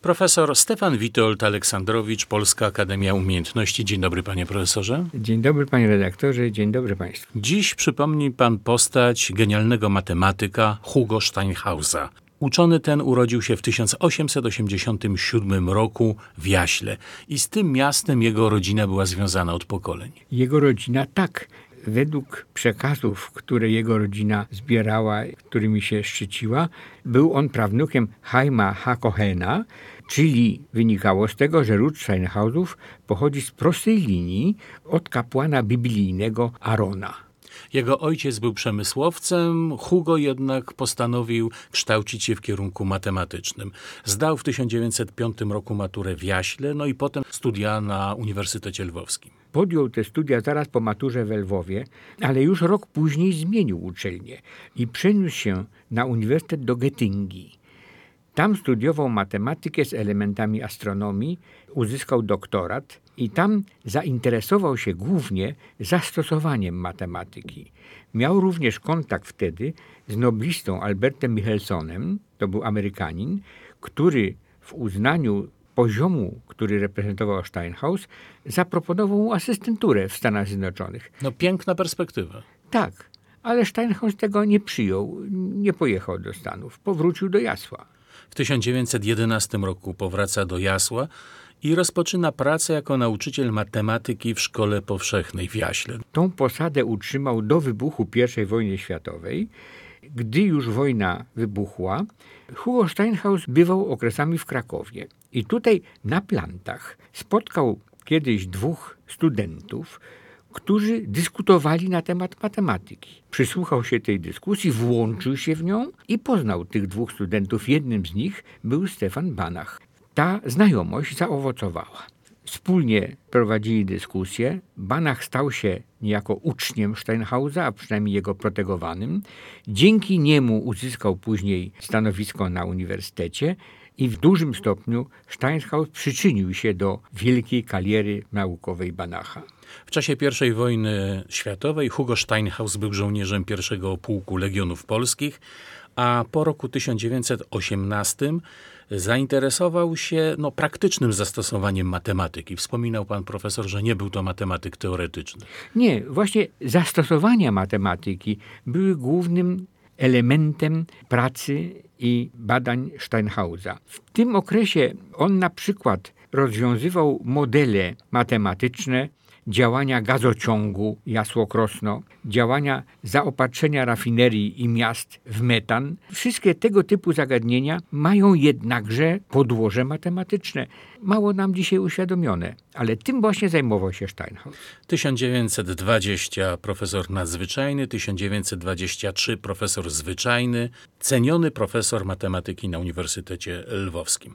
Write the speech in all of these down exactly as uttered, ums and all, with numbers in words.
Profesor Stefan Witold Aleksandrowicz, Polska Akademia Umiejętności. Dzień dobry, panie profesorze. Dzień dobry, panie redaktorze. Dzień dobry państwu. Dziś przypomni pan postać genialnego matematyka Hugo Steinhausa. Uczony ten urodził się w tysiąc osiemset osiemdziesiątym siódmym roku w Jaśle i z tym miastem jego rodzina była związana od pokoleń. Jego rodzina tak. Według przekazów, które jego rodzina zbierała, którymi się szczyciła, był on prawnukiem Chaima ha-Kohena, czyli wynikało z tego, że ród Steinhausów pochodzi z prostej linii od kapłana biblijnego Arona. Jego ojciec był przemysłowcem, Hugo jednak postanowił kształcić się w kierunku matematycznym. Zdał w tysiąc dziewięćset piątym roku maturę w Jaśle, no i potem studia na Uniwersytecie Lwowskim. Podjął te studia zaraz po maturze w Lwowie, ale już rok później zmienił uczelnię i przeniósł się na Uniwersytet do Göttingi. Tam studiował matematykę z elementami astronomii, uzyskał doktorat i tam zainteresował się głównie zastosowaniem matematyki. Miał również kontakt wtedy z noblistą Albertem Michelsonem, to był Amerykanin, który w uznaniu poziomu, który reprezentował Steinhaus, zaproponował mu asystenturę w Stanach Zjednoczonych. No piękna perspektywa. Tak, ale Steinhaus tego nie przyjął, nie pojechał do Stanów, powrócił do Jasła. W tysiąc dziewięćset jedenastym roku powraca do Jasła i rozpoczyna pracę jako nauczyciel matematyki w Szkole Powszechnej w Jaśle. Tą posadę utrzymał do wybuchu pierwszej wojny światowej. Gdy już wojna wybuchła, Hugo Steinhaus bywał okresami w Krakowie. I tutaj na plantach spotkał kiedyś dwóch studentów, którzy dyskutowali na temat matematyki. Przysłuchał się tej dyskusji, włączył się w nią i poznał tych dwóch studentów. Jednym z nich był Stefan Banach. Ta znajomość zaowocowała. Wspólnie prowadzili dyskusję. Banach stał się niejako uczniem Steinhausa, a przynajmniej jego protegowanym. Dzięki niemu uzyskał później stanowisko na uniwersytecie i w dużym stopniu Steinhaus przyczynił się do wielkiej kariery naukowej Banacha. W czasie pierwszej wojny światowej Hugo Steinhaus był żołnierzem pierwszego pułku Legionów Polskich, a po roku tysiąc dziewięćset osiemnastym zainteresował się no, praktycznym zastosowaniem matematyki. Wspominał pan profesor, że nie był to matematyk teoretyczny. Nie, właśnie zastosowania matematyki były głównym elementem pracy i badań Steinhausa. W tym okresie on na przykład rozwiązywał modele matematyczne działania gazociągu Jasło-Krosno, działania zaopatrzenia rafinerii i miast w metan. Wszystkie tego typu zagadnienia mają jednakże podłoże matematyczne. Mało nam dzisiaj uświadomione, ale tym właśnie zajmował się Steinhaus. tysiąc dziewięćset dwudziesty profesor nadzwyczajny, tysiąc dziewięćset dwudziesty trzeci profesor zwyczajny, ceniony profesor matematyki na Uniwersytecie Lwowskim.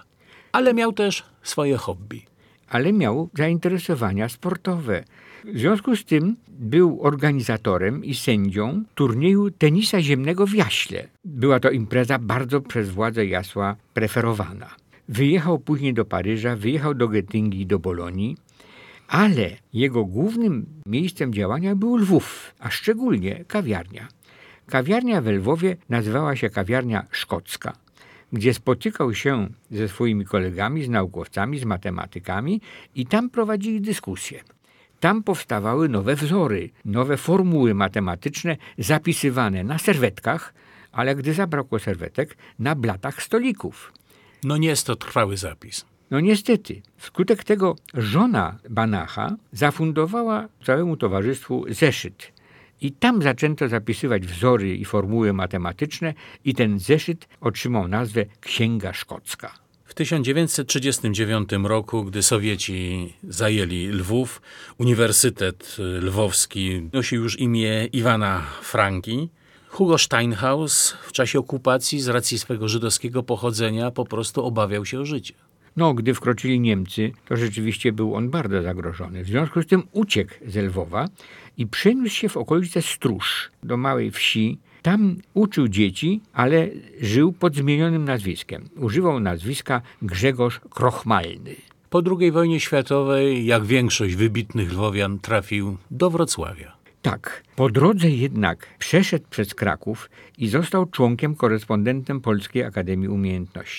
Ale miał też swoje hobby. Ale miał zainteresowania sportowe. W związku z tym był organizatorem i sędzią turnieju tenisa ziemnego w Jaśle. Była to impreza bardzo przez władze Jasła preferowana. Wyjechał później do Paryża, wyjechał do Göttingi i do Bolonii, ale jego głównym miejscem działania był Lwów, a szczególnie kawiarnia. Kawiarnia we Lwowie nazywała się kawiarnia szkocka, gdzie spotykał się ze swoimi kolegami, z naukowcami, z matematykami i tam prowadzili dyskusje. Tam powstawały nowe wzory, nowe formuły matematyczne zapisywane na serwetkach, ale gdy zabrakło serwetek, na blatach stolików. No nie jest to trwały zapis. No niestety. Wskutek tego żona Banacha zafundowała całemu towarzystwu zeszyt. I tam zaczęto zapisywać wzory i formuły matematyczne i ten zeszyt otrzymał nazwę Księga Szkocka. W tysiąc dziewięćset trzydziestym dziewiątym roku, gdy Sowieci zajęli Lwów, Uniwersytet Lwowski nosił już imię Iwana Franki. Hugo Steinhaus w czasie okupacji z racji swego żydowskiego pochodzenia po prostu obawiał się o życie. No, gdy wkroczyli Niemcy, to rzeczywiście był on bardzo zagrożony. W związku z tym uciekł ze Lwowa i przeniósł się w okolice Stróż, do małej wsi. Tam uczył dzieci, ale żył pod zmienionym nazwiskiem. Używał nazwiska Grzegorz Krochmalny. Po drugiej wojnie światowej, jak większość wybitnych lwowian, trafił do Wrocławia. Tak. Po drodze jednak przeszedł przez Kraków i został członkiem, korespondentem Polskiej Akademii Umiejętności.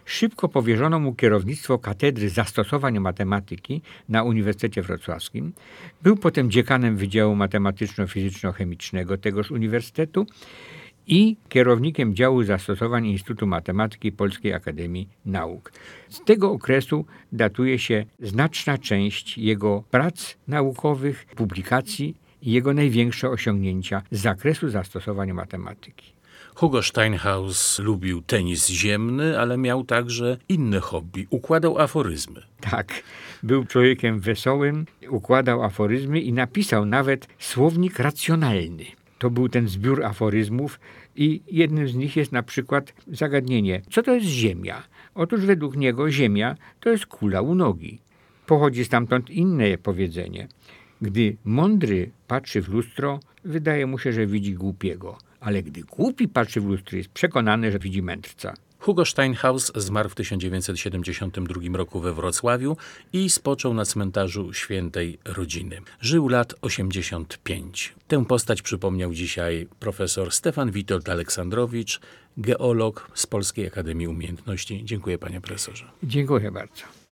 szybko powierzono mu kierownictwo Katedry Zastosowań Matematyki na Uniwersytecie Wrocławskim. Był potem dziekanem Wydziału Matematyczno-Fizyczno-Chemicznego tegoż uniwersytetu i kierownikiem działu zastosowań Instytutu Matematyki Polskiej Akademii Nauk. Z tego okresu datuje się znaczna część jego prac naukowych, publikacji i jego największe osiągnięcia z zakresu zastosowań matematyki. Hugo Steinhaus lubił tenis ziemny, ale miał także inne hobby. Układał aforyzmy. Tak, był człowiekiem wesołym, układał aforyzmy i napisał nawet słownik racjonalny. To był ten zbiór aforyzmów i jednym z nich jest na przykład zagadnienie, co to jest Ziemia? Otóż według niego Ziemia to jest kula u nogi. Pochodzi stamtąd inne powiedzenie. Gdy mądry patrzy w lustro, wydaje mu się, że widzi głupiego, ale gdy głupi patrzy w lustro, jest przekonany, że widzi mędrca. Hugo Steinhaus zmarł w tysiąc dziewięćset siedemdziesiątym drugim roku we Wrocławiu i spoczął na cmentarzu Świętej Rodziny. Żył lat osiemdziesiąt pięć. Tę postać przypomniał dzisiaj profesor Stefan Witold Aleksandrowicz, geolog z Polskiej Akademii Umiejętności. Dziękuję, panie profesorze. Dziękuję bardzo.